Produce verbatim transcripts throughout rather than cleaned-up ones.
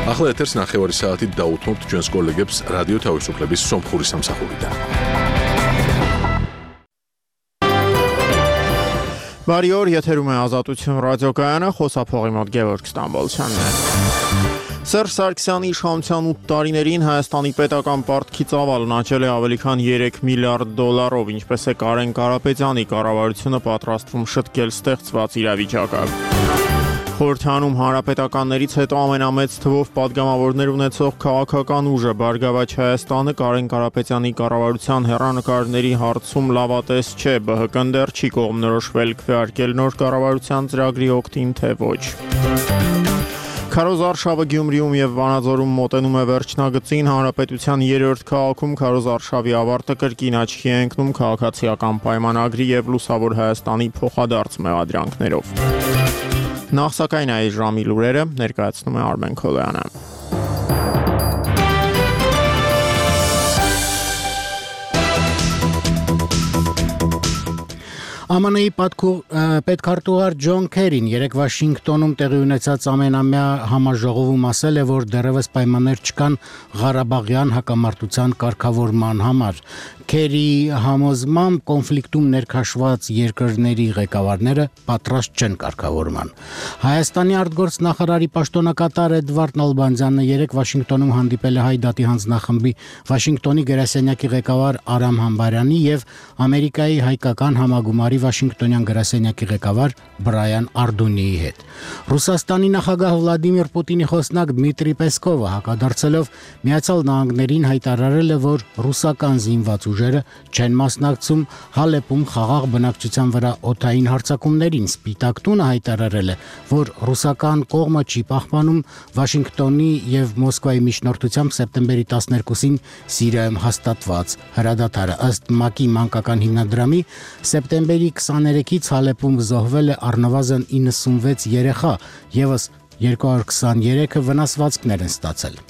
ახლა ეთერს ნახევარი საათით დაუთმობთ ჩვენს კოლეგებს რადიო თავისუფლების სომხური სამსახურიდან. Բարի օր, եթերում է Ազատություն ռադիոկայանը, խոսափողի մոտ Գևորգ Ստամբոլցյանն է։ Սերժ Սարգսյանի իշխանության ութ տարիներին Հայաստանի պետական պարտքի ծավալն աճել է ավելի քան երեք միլիարդ դոլարով, ինչպես է Կարեն Կարապետյանի կառավարությունը պատրաստվում շտկել ստեղծված իրավիճակը։ Խորհրդանում հանրապետականներից հետո ամենամեծ թվով падգամավորներ ունեցող քաղաքական ուժը Բարգավաճ Հայաստանը Կարեն Կարապետյանի կառավարության հեռանկարների հարցում լավատես չէ, ԲՀԿ-ն դեռ չի կողմնորոշվել քվեարկել նոր կառավարության ծրագրի օգտին, թե ոչ։ Քարոզարշավը Գյումրիում եւ Վանաձորում մոտենում է վերջնագծին, հանրապետության երրորդ քաղաքում քարոզարշավի ավարտը կրկին աչքի է ընկնում քաղաքացիական պայմանագրի եւ Լուսավոր Հայաստանի փոխադարձ մեղադրանքներով։ Նախ սակայն այս ժամի լուրերը ներկայացնում է Արմեն Քոլոյանը։ ԱՄՆ-ի պետքարտուղար Ջոն Քերին երեկ Վաշինգտոնում տեղի ունեցած ամենամյա համաժողովում ասել է, որ դեռևս պայմաններ չկան Ղարաբաղյան հակամարտության կարգավորման համար։ Քերիի համոզմամբ կոնֆլիկտում ներքաշված երկրների ղեկավարները պատրաստ չեն կարգավորման։ Հայաստանի արտգործնախարարի պաշտոնակատար Էդվարդ Նալբանդյանն երեկ Վաշինգտոնում հանդիպել է Հայ դատի հանձնախմբի Վաշինգտոնի գրասենյակի ղեկավար Արամ Համբարյանի եւ Ամերիկայի հայկական համագումարի Վաշինգտոնյան գրասենյակի ղեկավար Բրայան Արդոնիի հետ։ Ռուսաստանի նախագահ Վլադիմիր Պուտինի խոսնակ Դմիտրի Պեսկովը հակադարձելով Միացյալ Նահանգներին հայտարարել է, որ ռուսական զինված ուժերը չեն մասնակցում Հալեպում խաղաղ բնակչության վրա օդային հարձակումներին։ Սպիտակ տունը հայտարարել է, որ ռուսական կողմը չի պահպանում Վաշինգտոնի եւ Մոսկվայի միջնորդությամբ սեպտեմբերի տասներկուսին Սիրիայում հաստատված հրադադարը։ Ըստ ՄԱԿ-ի մանկական հիմնադրամի սեպտեմբերի քսաներեքից Հալեպում զոհվել է առնվազն իննսունվեց երեխա, եւս երկու հարյուր քսաներեքը վնասվածքներ են ստացել։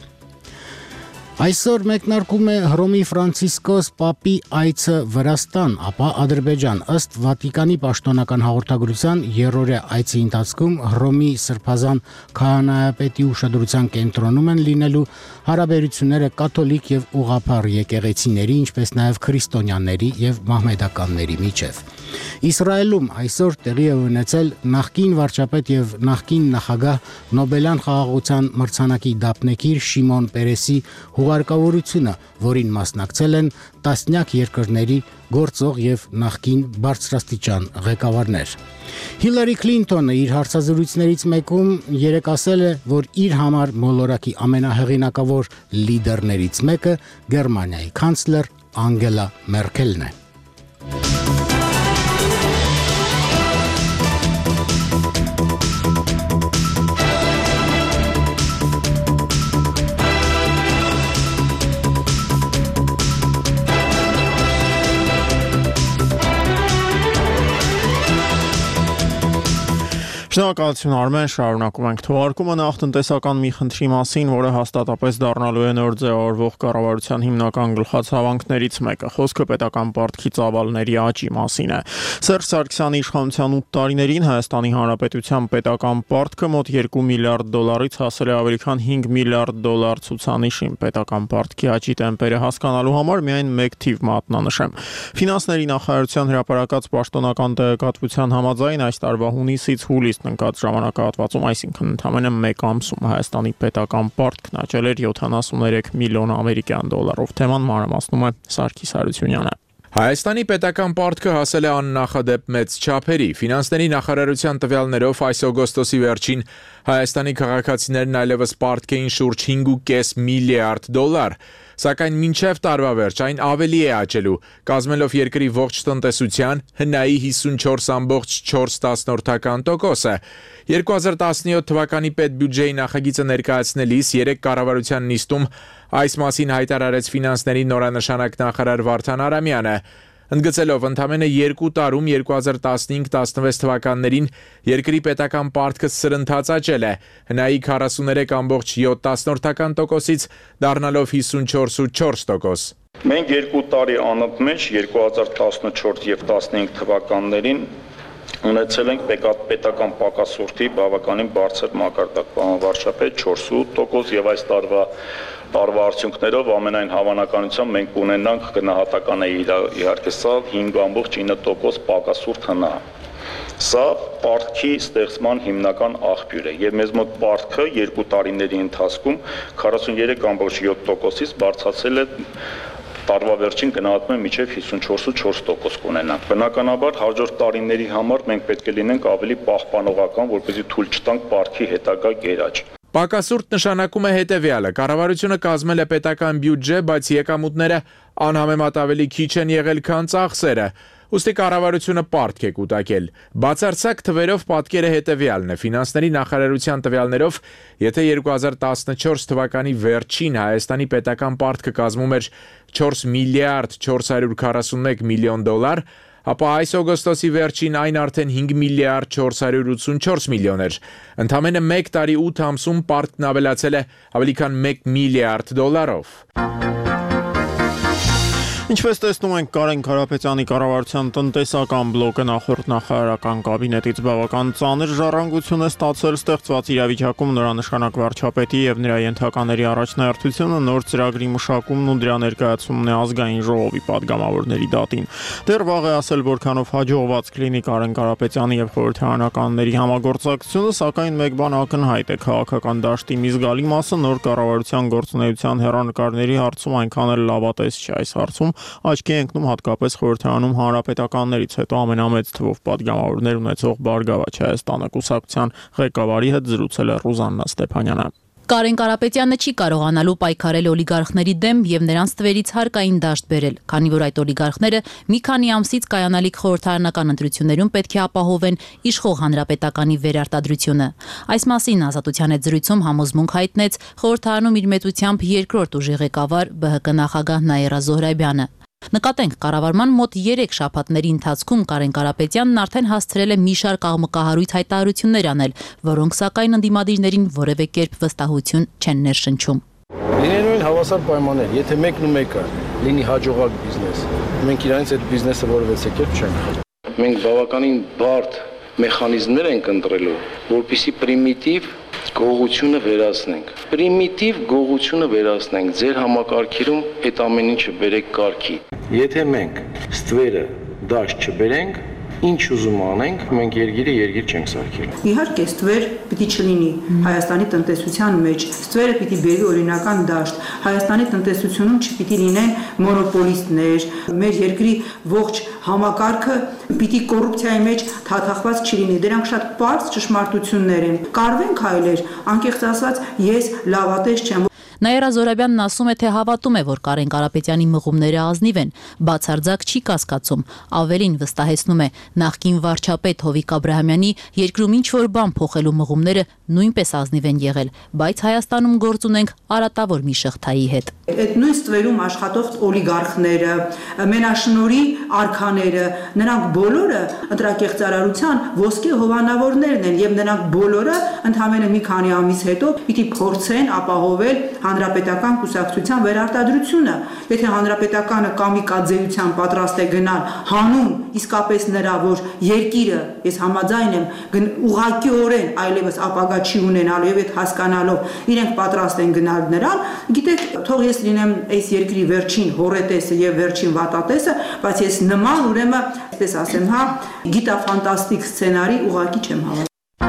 Այսօր մեկնարկում է Հռոմի Ֆրանցիսկոս Պապի այցը Վրաստան, ապա Ադրբեջան։ Ըստ Վատիկանի պաշտոնական հաղորդագրության երրորդյա այցի ընթացքում Հռոմի Սրբազան քահանայապետի ուշադրության կենտրոնում են լինելու հարաբերությունները կաթոլիկ եւ ուղղափառ եկեղեցիների, ինչպես նաեւ քրիստոնյաների եւ մահմեդականների միջեւ։ Իսրայելում այսօր տեղի է ունեցել նախկին վարչապետ եւ նախկին նախագահ Նոբելյան խաղաղության մրցանակի դափնեկիր Շիմոն Պերեսի հուղարկավորությունը, որին մասնակցել են տասնյակ երկրների գործող եւ նախկին բարձրաստիճան ղեկավարներ։ Հիլարի Քլինտոնը իր հարցազրույցներից մեկում երեկ ասել է, որ իր համար մոլորակի ամենահեղինակավոր լիդերներից մեկը Գերմանիայի կանցլեր Անգելա Մերքելն է։ Շնորհակալություն Արմեն, շարունակում ենք թողարկումը նախ տնտեսական մի խնդրի մասին, որը հաստատապես դառնալու է նոր ձևավորվող կառավարության հիմնական գլխացավանքներից մեկը։ Խոսքը պետական պարտքի ծավալների աճի մասին է։ Սերժ Սարգսյանի իշխանության ութ տարիներին Հայաստանի Հանրապետության պետական պարտքը մոտ երկու միլիարդ դոլարից հասել է ավելի քան հինգ միլիարդ դոլար ցուցանիշին։ Պետական պարտքի աճի տեմպերը հասկանալու համար միայն մեկ թիվ մատնանշեմ։ Ֆինանսների նախարարության հրապարակած պաշտոնական տեղեկատվության համաձայն այս տարվա հունիսից հուլիս ընկած ժամանակահատվածում, այսինքն ընդամենը մեկ ամսում Հայաստանի պետական պարտքն աճել էր յոթանասուններեք միլիոն ամերիկյան դոլարով։ Թեման մանրամասնում է Սարգիս Հարությունյանը։ Հայաստանի պետական պարտքը հասել է աննախադեպ մեծ չափերի։ Ֆինանսների նախարարության տվյալներով այս օգոստոսի վերջին Հայաստանի քաղաքացիներն այլևս պարտք էին շուրջ հինգ ու կես միլիարդ դոլար, սակայն մինչև տարվա վերջ այն ավելի է աճելու, կազմելով երկրի ողջ տնտեսության հնայի հիսունչորս կόμμα չորս տոկոսը։ երկու հազար տասնյոթ թվականի պետբյուջեի նախագիծը ներկայացնելիս երեք կառավարության նիստում այս մասին հայտարարեց ֆինանսների նորանշանակ նախարար Վարդան Արամյանը, ընդգծելով ընդամենը երկու տարում երկու հազար տասնհինգ տասնվեց թվականներին երկրի պետական պարտքը սրընթաց աճել է, հնայի քառասուներեք կόμma յոթ տոկոսից դառնալով հիսունչորս կόμma չորս տոկոս։ Մենք երկու տարի անընդմեջ երկու հազար տասնչորս եւ տասնհինգ թվականներին Ունեցել ենք պետական պակասորթի բավականին բարձր մակարդակ, պարոն վարչապետ, չորսունութ տոկոս եւ այս տարվա տարվա արդյունքներով ամենայն հավանականությամբ մենք կունենանք գնահատական է իհարկե սա հինգ ամբողջ ինը տոկոս պակասորթ հնա։ Սա պարտքի ստեղծման հիմնական աղբյուր է եւ մեզ մոտ պարտքը երկու տարիների ընթացքում քառասուններեք ամբողջ յոթ տոկոսից բարձրացել է տարվա վերջին գնահատում է մինչև հիսունչորս ու չորս տոկոս կունենանք։ Բնականաբար հաջորդ տարիների համար մենք պետք է լինենք ավելի պահպանողական, որպեսզի թույլ չտանք պարտքի հետագա գերաճ։ Պակասուրդ նշանակում է հետևյալը. կառավարությունը կազմել է պետական բյուջե, բայց եկամուտները անհամեմատ ավելի քիչ են եղել, քան ծախսերը։ Ուստի կառավարությունը պարտք է կուտակել։ Բացարձակ թվերով պատկերը հետևյալն է. ֆինանսների նախարարության տվյալներով, եթե երկու հազար տասնչորս թվականի վերջին Հայաստանի պետական պարտքը կազմում էր չորս միլիարդ չորս հարյուր քառասունմեկ միլիոն դոլար, ապա այս օգոստոսի վերջին այն արդեն հինգ միլիարդ չորս հարյուր ութսունչորս միլիոն էր։ Ընդամենը մեկ տարի ութ ամսում պարտքն ավելացել է ավելի քան մեկ միլիարդ դոլարով։ Ինչպես տեսնում ենք, Կարեն Կարապետյանի կառավարության տնտեսական բլոկը նախորդ նախարարական կաբինետից բավական ծանր ժառանգություն է ստացել, ստեղծված իրավիճակում նրա նշանակ վարչապետի եւ նրա ենթակաների առաջնահերթությունը նոր ծրագրի մշակումն ու դրա ներկայացումն է ազգային ժողովի падգամավորների դատին։ Դեռ վաղ է ասել, որքանով հաջողված կլինի Կարեն Կարապետյանի եւ խորհրդարանականների համագործակցությունը, սակայն մեկ բան ակնհայտ է՝ քաղաքական դաշտի մի զգալի մասը նոր կառավարության գործունեության հեռանկարների հարցում այնքան էլ լավատես չէ։ Այս հարցում աչքի է ընկնում հատկապես խորհրդարանում հանրապետականներից հետո ամենամեծ թվով падգամավորներ ունեցող Բարգավաճ Հայաստանը կուսակցության ղեկավարի հետ զրուցել է Ռուզաննա Ստեփանյանը։ Կարեն Կարապետյանը չի կարողանալու պայքարել օլիգարխների դեմ եւ նրանց թվերից հարկային դաշտ բերել, քանի որ այդ օլիգարխները մի քանի ամսից կայանալիք խորհրդարանական ընտրություններում պետք է ապահովեն իշխող հանրապետականի վերարտադրությունը։ Այս մասին Ազատության հետ զրույցում համոզմունք հայտնեց խորհրդարանում իր մեծությամբ երկրորդ ուժի ղեկավար Բ Հ Կ նախագահ Նաիրա Զոհրաբյանը։ Նկատենք, կառավարման մոտ երեք շաբաթների ընթացքում Կարեն Կարապետյանն արդեն հասցրել է մի շարք աղմկահարույց հայտարարություններ անել, որոնք սակայն ընդդիմադիրներին որևէ կերպ վստահություն չեն ներշնչում։ Լինելու են հավասար պայմաններ, եթե մեկն ու մեկը լինի հաջողակ բիզնես, մենք իրանից այդ բիզնեսը որևէ կերպ չենք խախտում։ Մենք բավականին բարդ մեխանիզմներ ենք ընտրելու, որպեսզի պրիմիտիվ գողությունը վերացնենք։ Պրիմիտիվ գողությունը վերացնենք, ձեր համակարգերում այդ ամեն ինչը բերեք կարգի։ Եթե մենք ստվերը դաշտ չբերենք, ինչ ուզում անենք, մենք երկիրը երկիր չենք սարքել։ Իհարկե, ստվեր պիտի չլինի Հայաստանի տնտեսության մեջ, ստվերը պիտի բերի օրինական դաշտ, Հայաստանի տնտեսությունում չպիտի լինեն մոնոպոլիստներ, մեր երկրի ողջ համակարգը պիտի կոռուպցիայի մեջ թաթախված չլինի, դրանք շատ պարզ ճշմարտություններ են։ Կարվենք հայլեր, անկեղծ ասած, ես լավատես չեմ։ Նաիրա Զոհրաբյանն ասում է, թե հավատում է, որ Կարեն Կարապետյանի մղումները ազնիվ են, բացարձակ չի կասկածում, ավելին վստահեցնում է, նախկին վարչապետ Հովիկ Աբրահամյանի երկրում ինչ-որ բան փոխելու մղումները նույնպես ազնիվ են եղել, բայց Հայաստանում գործ ունենք արատավոր մի շղթայի հետ։ Այդ նույն ստվերում աշխատող օլիգարխները, մենաշնորհի արքաները, նրանք բոլորը ընտրակեղծարարության ոսկե հովանավորներն են եւ նրանք բոլորը ընդհանրապես մի քանի ամիս հետո պիտի փորձեն ապահովել հանրապետական կուսակցության վերարտադրությունը։ Եթե հանրապետականը կամիկաձեյության պատրաստ է գնալ հանուն իսկապես նրա, որ երկիրը, ես համաձայն եմ, ուղղակիորեն այլևս ապագա չի ունենալու եւ այդ հասկանալով իրենք պատրաստ են գնալ նրան, գիտեք, թող ես լինեմ այս երկրի վերջին հորետեսը եւ վերջին վատատեսը, բայց ես նման ուրեմն, այսպես ասեմ, հա, գիտաֆանտաստիկ սցենարի ուղղակի չեմ հավատում։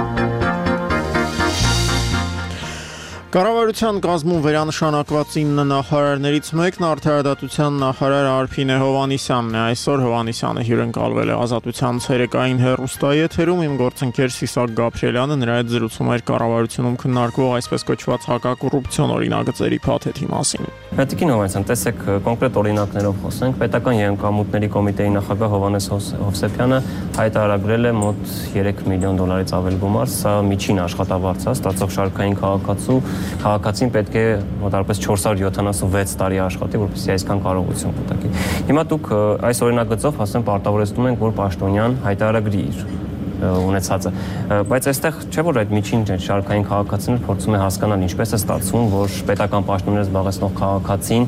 Կառավարության կազմում վերանշանակված ինը նախարարներից մեկն արդարադատության նախարար Արփին Հովհաննիսյանն է։ Այսօր Հովհաննիսյանը հյուրընկալվել է Ազատության ցերեկային հեռուստաեթերում։ Իմ գործընկեր Սիսակ Գաբրիելյանը նրա հետ զրուցում էր կառավարությունում քննարկվող այսպես կոչված հակակոռուպցիոն օրինագծերի փաթեթի մասին։ Պետքին Հովհաննիսյան, տեսեք, կոնկրետ օրինակներով խոսենք։ Պետական եկամուտների կոմիտեի նախագահ Հովհաննես Հովսեփյանը հայտարարել է մոտ երեք միլիոն դոլարից ավել գումար, սա միջին աշխատավարձ է, ստացող շարքային քաղաքացու քաղաքացին պետք է մոտավորապես չորս հարյուր յոթանասունվեց տարի աշխատի, որպեսզի այսքան կարողություն կտակի։ Հիմա դուք այս օրինագծով ասեմ պարտավորեցնում ենք, որ պաշտոնյան հայտարարագրի իր ունեցածը, բայց այստեղ չէ որ այդ միջին շարքային քաղաքացին փորձում է հասկանալ ինչպես է ստացվում, որ պետական պաշտոններ զբաղեցնող քաղաքացին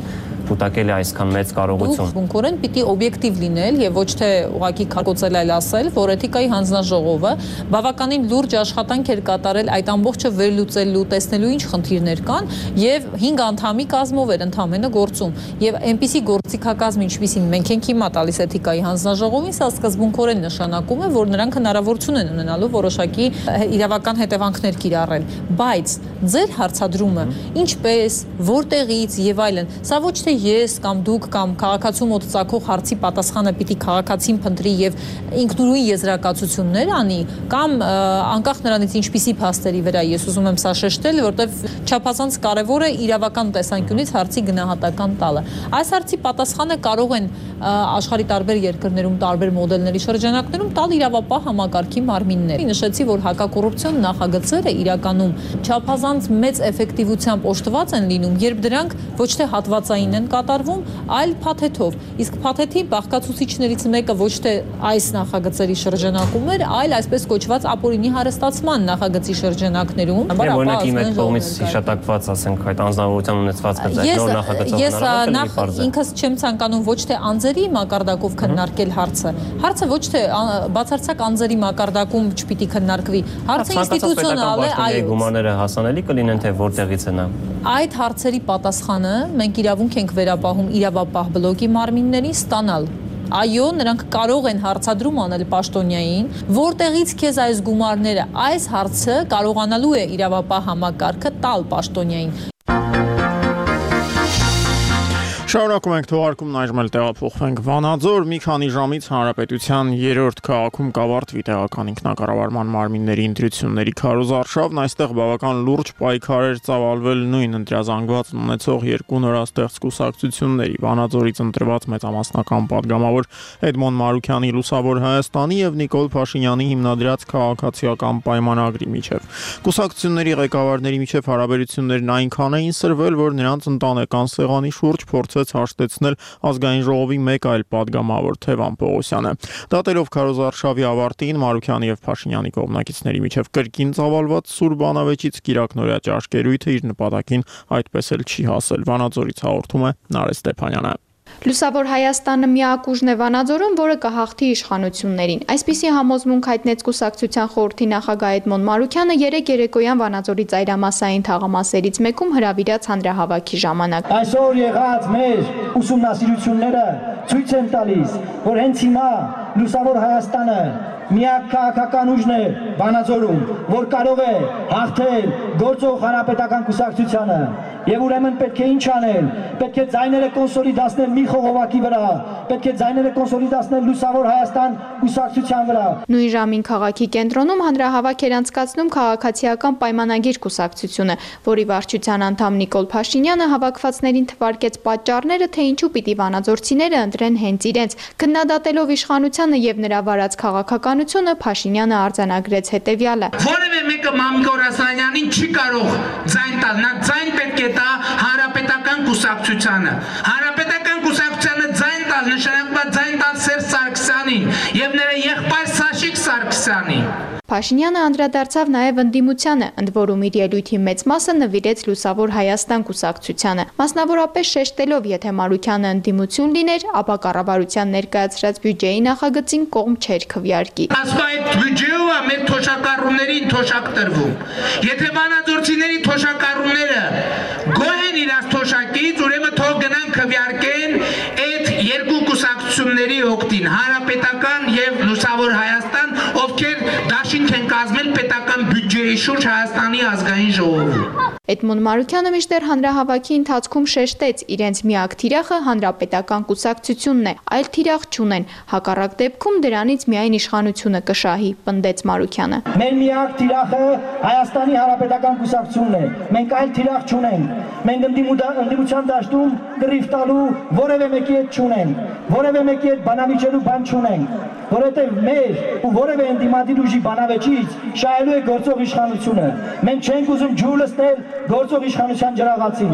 կուտակել է այսքան մեծ կարողություն։ Դուք բունկորեն պիտի օբյեկտիվ լինել եւ ոչ թե ուղղակի քարկոծել այլ ասել, որ էթիկայի հանձնաժողովը բավականին լուրջ աշխատանք էր կատարել այդ ամբողջը վերլուծելու, տեսնելու ինչ խնդիրներ կան եւ հինգ անդամի կազմով էր ընդամենը գործում եւ այնպիսի գործիքակազմ ինչպիսին մենք ենք հիմա տալիս էթիկայի հանձնաժողովին, սա սկզբունքորեն նշանակում է, որ նրանք հնարավորություն են ունենալու որոշակի իրավական հետևանքներ կիրառել, բայց ձեր հարցադրումը ինչպես, որտեղից եւ այլն, սա ոչ թե ես կամ դուք կամ քաղաքացու մոտ ծագող հարցի պատասխանը պիտի քաղաքացին փնտրի եւ ինքնուրույն եզրակացություններ անի, կամ անկախ նրանից ինչպիսի փաստերի վրա ես ուզում եմ սա շեշտել, որտեղ չափազանց կարեւոր է իրավական տեսանկյունից հարցի գնահատական տալը։ Այս հարցի պատասխանը կարող են աշխարհի տարբեր երկրներում տարբեր մոդելների շրջանակներում տալ իրավապահ համակարգի մարմիններ։ Նշեցի, որ հակակոռուպցիոն նախագծերը իրականում չափազանց մեծ էֆեկտիվությամբ օժտված են լինում, երբ դրանք ոչ թե հատվածային են կատարվում, այլ փաթեթով։ Իսկ փաթեթի բաղկացուցիչներից մեկը ոչ թե այս նախագծերի շրջանակում էր, այլ այսպես կոչված ապօրինի հարստացման նախագծի շրջանակներում։ Օրինակ իմ այդ կողմից հիշատակված, ասենք, այդ անձնավորության ունեցվածքը ձեր նոր նախագծով հնարավոր է։ Ես ինքս չեմ ցանկանում ոչ թե անձերի մակարդակով քննարկել հարցը։ Հարցը ոչ թե բացարձակ անձերի մակարդակում չպիտի քննարկվի։ Հարցը ինստիտուցիոնալ է, այո։ Գումարները հասանելի կլինեն, թե որտեղից են։ Այդ հարցերի պատասխանը մենք իրավունք ենք վերապահում իրավապահ բլոկի մարմիններին ստանալ։ Այո, նրանք կարող են հարցադրում անել պաշտոնյային, որտեղից քեզ այս գումարները, այս հարցը կարողանալու է իրավապահ համակարգը տալ պաշտոնյային։ Շարունակում ենք թողարկումն, այժմ էլ տեղափոխվենք Վանաձոր։ Մի քանի ժամից Հանրապետության երրորդ քաղաքում կավարտվի տեղական ինքնակառավարման մարմինների ընտրությունների քարոզարշավն, այստեղ բավական լուրջ պայքար էր ծավալվել նույն ընտրազանգվածն ունեցող երկու նորաստեղծ կուսակցությունների՝ Վանաձորից ընտրված մեծամասնական падգամավոր Էդմոն Մարուքյանի Լուսավոր Հայաստանի եւ Նիկոլ Փաշինյանի հիմնադրած քաղաքացիական պայմանագրի միջև։ Կուսակցությունների ղեկավարների միջև հարաբերություններն այնքան էին սրվել, որ նրանց ընտանեկան սեղանի շուրջ փորձ հաշտեցնել ազգային ժողովի մեկ այլ падգամավոր Թևան Պողոսյանը։ Դատելով քարոզարշավի ավարտին Մարուքյանի եւ Փաշինյանի կողմնակիցների միջև կրկին ծավալված սուր բանավեճից Կիրակնորյա ճաշկերույթը իր նպատակին այդպես էլ չի հասել։ Վանաձորից հաղորդում է Նարէ Ստեփանյանը։ Լուսավոր Հայաստանը միակ ուժն է Վանաձորում, որը կհաղթի իշխանություններին։ Այսպիսի համոզմունք հայտնեց կուսակցության խորհրդի նախագահ Էդմոն Մարուքյանը երեկ երեկոյան Վանաձորի ծայրամասային թաղամասերից մեկում հրավիրած հանրահավաքի ժամանակ։ Այսօր եղած մեր ուսումնասիրությունները ցույց են տալիս, որ հենց հիմա Լուսավոր Հայաստանը միակ քաղաքական ուժն է Վանաձորում, որ կարող է հաղթել գործող հանրապետական կուսակցությանը։ Եվ ուրեմն պետք է ինչ անել, պետք է ձայները կոնսոլիդացնել մի խողովակի վրա, պետք է ձայները կոնսոլիդացնել Լուսավոր Հայաստան կուսակցության վրա։ Նույն ժամին քաղաքի կենտրոնում հանրահավաք էր անցկացնում քաղաքացիական պայմանագիր կուսակցությունը, որի վարչության անդամ Նիկոլ Փաշինյանը հավաքվածներին թվարկեց պատճառները, թե ինչու պիտի վանաձորցիները ընտրեն հենց իրենց։ Քննադատելով իշխանությանը եւ նրա վարած քաղաքականությունը, Փաշինյանը արձանագրեց հետեւյալը. Որևէ մեկը Մամիկոն Ասլանյանին չի կարող ձայն տալ, նա ձայն պետք է տա հանրապետական կուսակցությանը։ Հանրապետական կուսակցությանը ձայն տալ նշանակված ձայն տալ Սերժ Սարգսյանին եւ նրա եղբայր Սաշիկ Սարգսյանին։ Փաշինյանը անդրադարձավ նաև ընդդիմությանը, ընդ որում իր ելույթի մեծ մասը նվիրեց Լուսավոր Հայաստան կուսակցությանը, մասնավորապես շեշտելով, եթե Մարուքյանը ընդդիմություն լիներ, ապա կառավարության ներկայացրած բյուջեի նախագծին կողմ չէր քվեարկի։ Ասում այդ բյուջեը մեր թոշակառուներին թոշակ տրվում։ Եթե վանաձորցիների թոշակառուները գոհ են իրաց թոշակից, ուրեմն թող գնան քվեարկեն այդ երկու կուսակցությունների օգտին, Հանրապետական եւ Լուսավոր Հայաստան, ովքեր դաշինք են կազմել պետական բյուջեի շուրջ Հայաստանի ազգային ժողովում։ Էդմոն Մարուքյանը միշտեր հանրահավաքի ընթացքում շեշտեց, իրենց միակ թիրախը հանրապետական կուսակցությունն է, այլ թիրախ չունեն, հակառակ դեպքում դրանից միայն իշխանությունը կշահի, պնդեց Մարուքյանը։ Մեր միակ թիրախը Հայաստանի հանրապետական կուսակցությունն է, մենք այլ թիրախ չունենք, մենք ընդդիմության դաշտում կռիվ տալու որևէ մեկի հետ չունենք, որևէ մեկի հետ բանավիճելու բան չունենք, որովհետև մեր ու որևէ ընդդիմադիր ուժի բանավեճից շահելու է գործող իշխանությունը։ Մենք չենք ուզում ջուր լցնել գործող իշխանության ջրաղացին։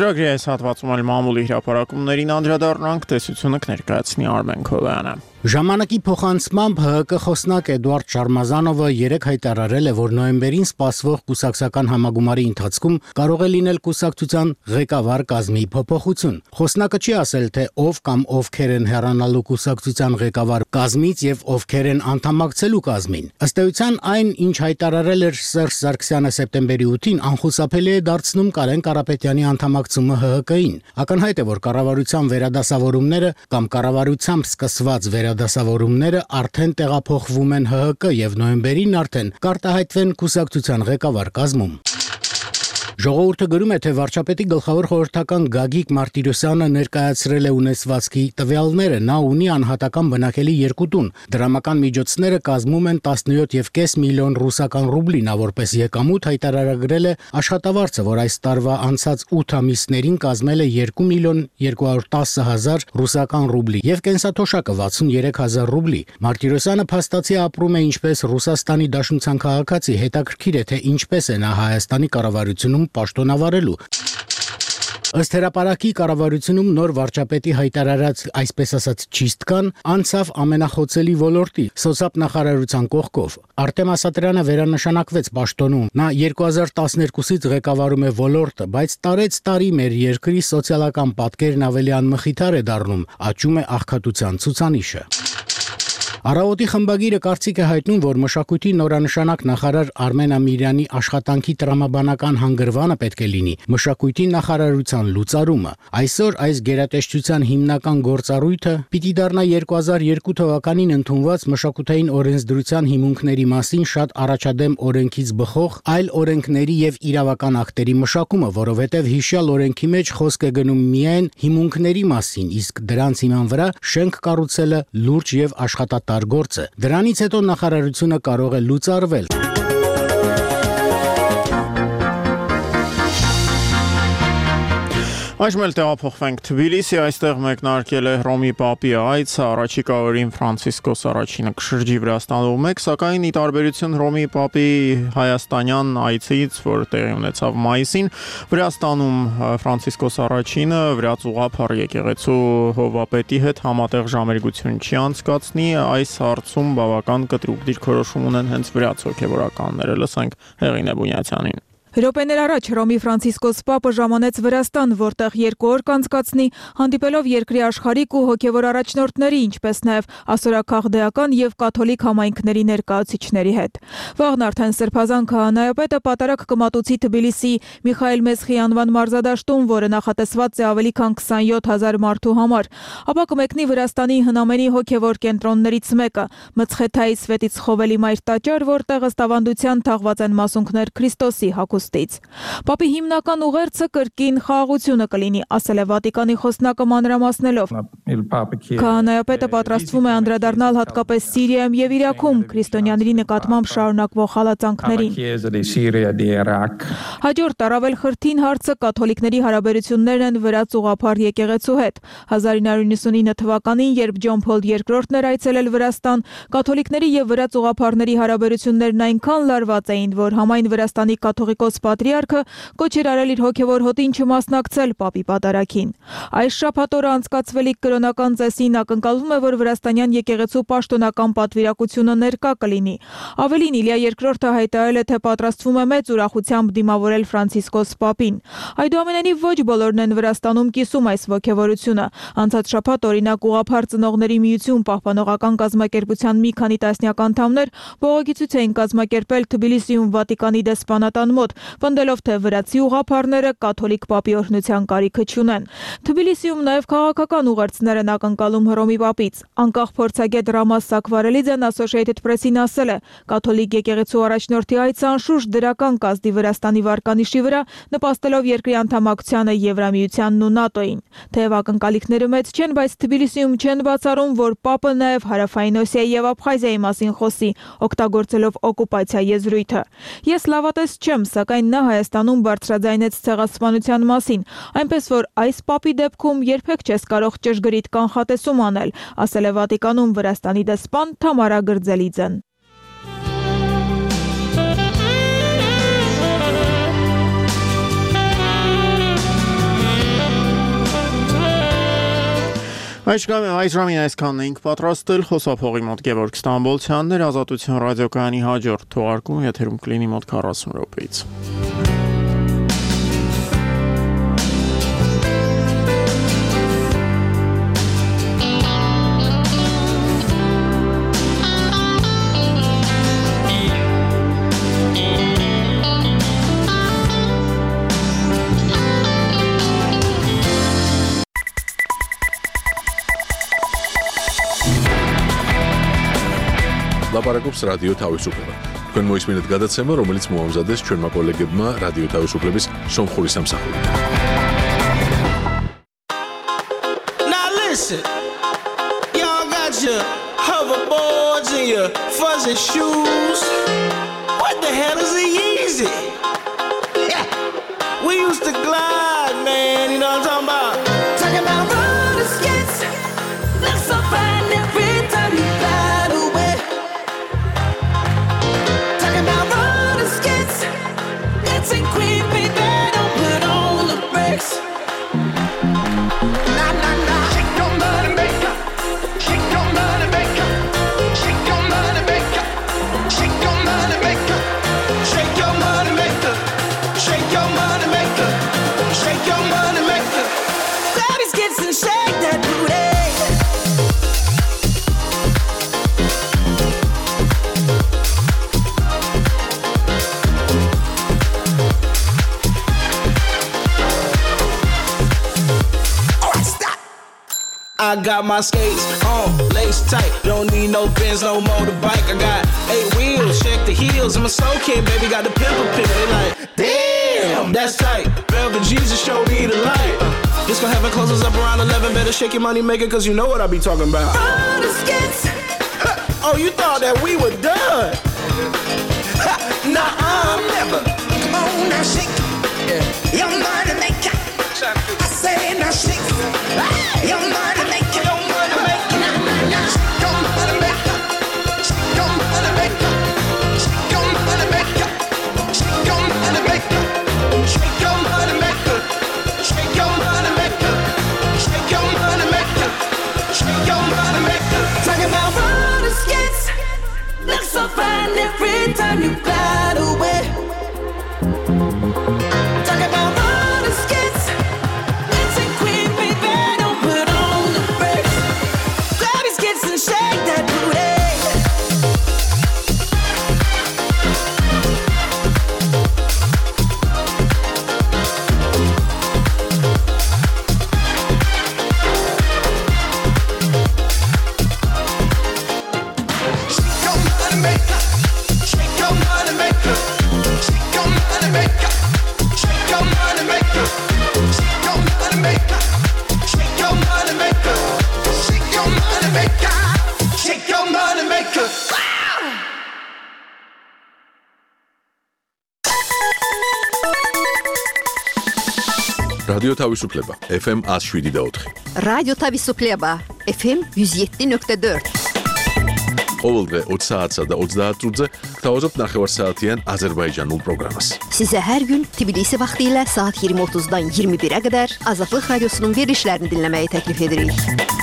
Ծրագրի այս հատվածում էլ մամուլի հրապարակումներին անդրադառնանք, տեսությունը կներկայացնի Արմեն Քովյանը։ Ժամանակի փոխանցմամբ ՀՀԿ խոսնակ Էդուարդ Շարմազանովը երեկ հայտարարել է, որ նոյեմբերին սպասվող կուսակցական համագումարի ընթացքում կարող է լինել կուսակցության ղեկավար կազմի փոփոխություն։ Խոսնակը չի ասել, թե ով կամ ովքեր են հեռանալու կուսակցության ղեկավար կազմից եւ ովքեր են անդամակցելու կազմին։ Ըստ էության, այն, ինչ հայտարարել էր Սերժ Սարգսյանը սեպտեմբերի ութին, անխուսափելի է դարձնում Կարեն Կարապետյանի անդամակցումը ՀՀԿ-ին։ Ակնհայտ է, որ կառավարության վերադասավորումները կամ կառավարությամբ սկսված վերադասավորումները արդեն տեղափոխվում են ՀՀԿ եւ նոյեմբերին արդեն կարտահայտվեն կուսակցության ղեկավար կազմում։ Ժողովուրդը գրում է, թե վարչապետի գլխավոր խորհրդական Գագիկ Մարտիրոսյանը ներկայացրել է ունեցվածքի տվյալները, նա ունի անհատական բնակելի երկու տուն, դրամական միջոցները կազմում են տասնյոթ եւ կես միլիոն ռուսական ռուբլի, նա որպես եկամուտ հայտարարագրել է աշխատավարձը, որ այս տարվա անցած ութ ամիսներին կազմել է երկու միլիոն երկու հարյուր տասը հազար ռուսական ռուբլի եւ կենսաթոշակը վաթսունյերեք հազար ռուբլի։ Մարտիրոսյանը փաստացի ապրում է ինչպես Ռուսաստանի Դաշնության քաղաքացի, հետաքրքիր է, թե ինչպես է նա Հայաստանի կառավարությունում պաշտոնավարելու։ Ըստ հրապարակի կառավարությունում նոր վարչապետի հայտարարած այսպես ասած չիստկան անցավ ամենախոցելի ոլորտի սոցիալ նախարարության կողքով։ Արտեմ Ասատրյանը վերանշանակվեց պաշտոնում։ Նա երկու հազար տասներկուսից ղեկավարում է ոլորտը, բայց տարեց տարի մեր երկրի սոցիալական պատկերն ավելի անմխիթար է դառնում, աճում է աղքատության ցուցանիշը։ Առավոտի խմբագիրը կարծիք է հայտնում, որ մշակույթի նորանշանակ նախարար Արմեն Ամիրյանի աշխատանքի տրամաբանական հանգրվանը պետք է լինի մշակույթի նախարարության լուծարումը։ Այսօր այս գերատեսչության հիմնական գործառույթը պիտի դառնա երկու հազար երկու թվականին ընդունված մշակութային օրենսդրության հիմունքների մասին շատ առաջադեմ օրենքից բխող այլ օրենքների եւ իրավական ակտերի մշակումը, որովհետեւ հիշյալ օրենքի մեջ խոսք է գնում միայն հիմունքների մասին, իսկ դրանց հիման վրա շենք կառուցելը լուրջ եւ աշխատատար գործ է։ Դրանից հետո նախարարությունը կարող է լուծարվել։ Այժմ էլ տեղափոխվենք Թբիլիսի, այստեղ մեկնարկել է Հռոմի Պապի այցը, առաջիկա օրերին Ֆրանցիսկոս առաջինը կշրջի Վրաստանով մեկ, սակայն ի տարբերություն Հռոմի Պապի հայաստանյան այցից, որ տեղի ունեցավ մայիսին, Վրաստանում Ֆրանցիսկոս առաջինը վրաց եկեղեցու հովվապետի հետ համատեղ ժամերգություն չի անցկացնի, այս հարցում բավական կտրուկ դիրքորոշում ունեն հենց վրաց հոգևորականները, լսենք Հեղինե Բունյացյանին։ Րոպեներ առաջ Հռոմի Ֆրանցիսկոս Պապը ժամանեց Վրաստան, որտեղ երկու օր կանցկացնի, հանդիպելով երկրի աշխարհիկ ու հոգևոր առաջնորդների, ինչպես նաև ասորաքաղդեական եւ կաթոլիկ համայնքների ներկայացուցիչների հետ։ Վաղն արդեն Սրբազան քահանայապետը պատարակ կմատուցի Թբիլիսի Միխայել Մեսխի անվան մարզադաշտում, որը նախատեսված է ավելի քան քսանյոթ հազար մարդու համար, ապա կմեկնի Վրաստանի հնամենի հոգևոր կենտրոններից մեկը՝ Մցխեթայի Սվետից Խովելի մայր տաճար, որտեղ ըստ ավանդության թաղված են մասունքներ Քրիստոսի հագուստ։ Պապի հիմնական ուղերձը կրկին խաղաղությունը կլինի, ասել է Վատիկանի խոսնակը մանրամասնելով։ Քահանայապետը պատրաստվում է անդրադառնալ հատկապես Սիրիայում եւ Իրաքում քրիստոնյաների նկատմամբ շարունակվող հալածանքներին։ Հաջորդ առավել խրթին հարցը կաթոլիկների հարաբերություններն են վրաց ուղղափառ եկեղեցու հետ։ հազար ինը հարյուր նվաթ թվականին, երբ Ջոն Փոլ երկրորդն էր այցելել Վրաստան, կաթոլիկների եւ վրաց ուղղափառների հարաբերություններն այնքան լարված էին, որ համայն Վրաստանի կաթողիկոս Պատրիարքը կոչ էր արել իր հոգևոր հոտին չմասնակցել Պապի պատարագին։ Այս շաբաթ օրը անցկացվելիք կրոնական ծեսին ակնկալվում է, որ վրաստանյան եկեղեցու պաշտոնական պատվիրակությունը ներկա կլինի։ Ավելին, Իլիա երկրորդը հայտարարել է, թե պատրաստվում է մեծ ուրախությամբ դիմավորել Ֆրանցիսկոս Պապին։ Այդուամենայնիվ ոչ բոլորն են Վրաստանում կիսում այս ոգևորությունը։ Անցած շաբաթ օրինակ ուղղափառ ծնողների միություն պահպանողական կազմակերպության մի քանի տասնյակ անդամներ բողոքի ցույց էին կազմակերպել Թբիլիսիում Վատիկանի դեսպանատան մոտ, պնդելով, թե վրացի ուղղափառները կաթոլիկ Պապի օրհնության կարիքը չունեն։ Թբիլիսիում նաև քաղաքական ուղերձներ են ակնկալում Հռոմի Պապից։ Անկախ փորձագետ Ռամաս Սակվարելիձեն Associated Press-ին ասել է. «Կաթոլիկ եկեղեցու առաջնորդի այցը անշուշտ դրական կազդի Վրաստանի վարկանիշի վրա, նպաստելով երկրի անդամակցությանը Եվրամիությանն ու ՆԱՏՕ-ին։ Թեև ակնկալիքները մեծ չեն, բայց Թբիլիսիում չեն բացառում, որ Պապը նաև Հարավային Օսիայի եւ Աբխազիայի մասին խոսի, օգտագործելով օկուպացիա եզրույթը։ Ես լավատես չեմ, սակայն նա Հայաստանում բարձրաձայնեց ցեղասպանության մասին, այնպես որ այս Պապի դեպքում երբեք չես կարող ճշգրիտ կանխատեսում անել», ասել է Վատիկանում Վրաստանի դեսպան Թամարա Գրձելիձեն։ Այս ժամին այս ժամին այսքանն ենք պատրաստել խոսափողի մոտ Գևորգ Ստամբոլցյանն, Ազատություն ռադիոկայանի հաջորդ թողարկումը եթերում կլինի մոտ քառասուն րոպեից։ Լապարակոպս ռադիո თავისუფლება. Თქვენ მოისმინეთ გადაცემა, რომელიც მოამზადეს ჩვენმა კოლეგებმა რადიო თავისუფლების სომხური სამსახური. Now listen. Y'all got your hoverboards and your fuzzy shoes. What the hell is a Yeezy? Yeah. We used to glide, man, you know what I'm talking about? Talking about roller skates. Look so fine every time you glide away. Talking about roller skates. Dancing queen, baby, don't put on the brakes. Nah, nah, nah. Shake your money maker. Shake your money maker. Shake your money maker. Shake your money maker. Shake your money maker. Shake your money maker. Shake your money maker. Grab his kids and shake that booty. I got my skates on, lace tight. Don't need no Benz, no motorbike. I got eight wheels, check the heels. I'm a soul kid, baby, got the pimple pick. They like, damn, that's tight. Velvet Jesus showed me the light. Uh, just gonna have it close us up around eleven. Better shake your money maker, cause you know what I be talking about. Roller skates. Oh, you thought that we were done? Nah, I'm never. Come on now, shake. Yeah. Your money maker. I say now shake. Your money maker. Your money maker. Nah, nah, nah. Your money maker. Your money maker. Your money maker. Your money maker. Shake your money maker. Shake your money maker. Shake your money maker. Shake your money maker. Talking about roller skates. Look so fine every time you glide away. Talking about roller skates. Dancing queen, baby, don't put on the brakes. Grab his kids and shake that booty. Shake your money maker. Shake your money maker. Shake your money maker. Shake your money maker. Shake your money maker. Shake your money maker. Shake your money maker. Shake your money maker. რადიო თავისუფლება ეფ ემ one oh seven და four. რადიო თავისუფლება ეფ ემ one oh seven nuqta four. ყოველდღე ოცი საათსა და ოცდაათ წუთზე გთავაზობთ ნახევარსაათიან აზერბაიჯანულ პროგრამას. Size her gün Tbilisi vaxtilə saat iyirmi otuzdan iyirmi birə qədər Azadlıq Radiosunun verilişlərini dinləməyi təklif edirik.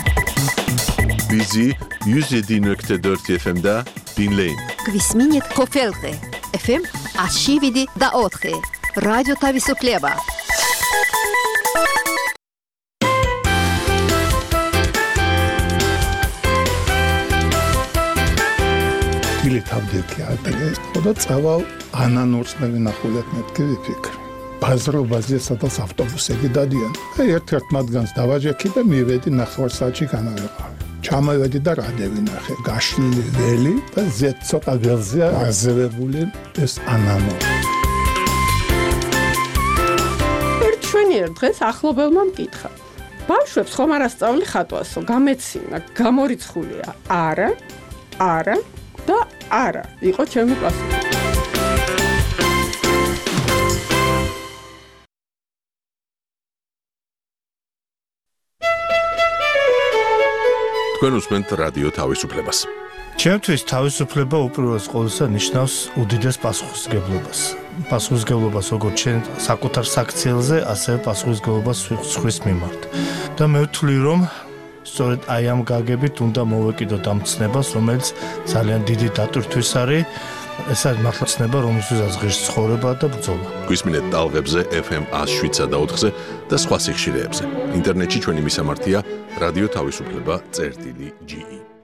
Bizi one oh seven nuqta four eff em'də dinləyin. Kvisminit Kofelte eff em one oh seven da four. Radyo Tavisupleba. Թավդեքի ատելես, խոդա ծավալ անանորցնը վինախուլետ նետքի վիպիքր։ Բազրով բազես ավտոբուսեկի դադիան, երդ մատգանց դավաջեքի դա մի վետի նախվարսաչի կանալեղավ։ Չամը վետի դա ռադևի նախե, գաշլիլի վելի, դա զետ ծոկա վերզիա ազևևուլին ես անանոր։ Ერთ ჩვენი ერთ დღეს ახლობელმა მკითხა. ბავშვებს ხომ არ ასწავლი ხატვასო, გამეცინა, გამორიცხულია. არა, არა და არა, იყო ჩემი პასუხი. თქვენ უსმენთ რადიო თავისუფლებას. ჩემთვის თავისუფლება უპირველეს ყოვლისა ნიშნავს უდიდეს პასუხისმგებლობას. პასუხისმგებლობას როგორც ჩვენ საკუთარ საქციელზე, ასევე პასუხისმგებლობას სხვის მიმართ. და მე ვთვლი, რომ სწორედ აი ამ გაგებით უნდა მოვეკიდოთ ამ ცნებას, რომელიც ძალიან დიდი დატვირთვის არის. ეს არის მართლა ცნება, რომელსაც ღირს ცხოვრება და ბრძოლა. გვისმინეთ ტალღებზე ეფ ემ one oh seven და ოთხზე და სხვა სიხშირეებზე. ინტერნეტში ჩვენი მისამართია რადიო თავისუფლება წერტილი ჯი ი.